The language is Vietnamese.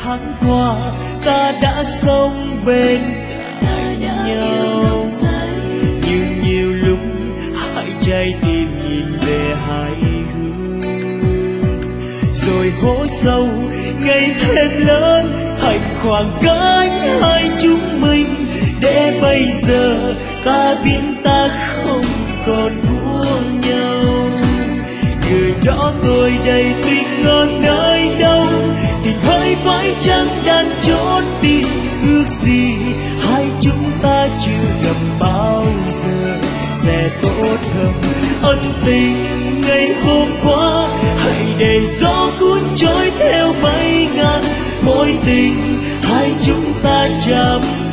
tháng qua ta đã sống bên cạnh nhau, nhưng nhiều lúc hai trái tim nhìn về hai hướng, rồi hố sâu ngày thêm lớn thành khoảng cách hai chúng mình. Để bây giờ ta biết ta không còn của nhau, người đó tôi đây tình ngon nơi đâu, tình hơi phải chăng đang chốn tìm ước gì hai chúng ta chưa gặp bao giờ sẽ tốt hơn. Ân tình ngày hôm qua hãy để gió cuốn trôi theo mây ngàn, mối tình hai chúng ta chạm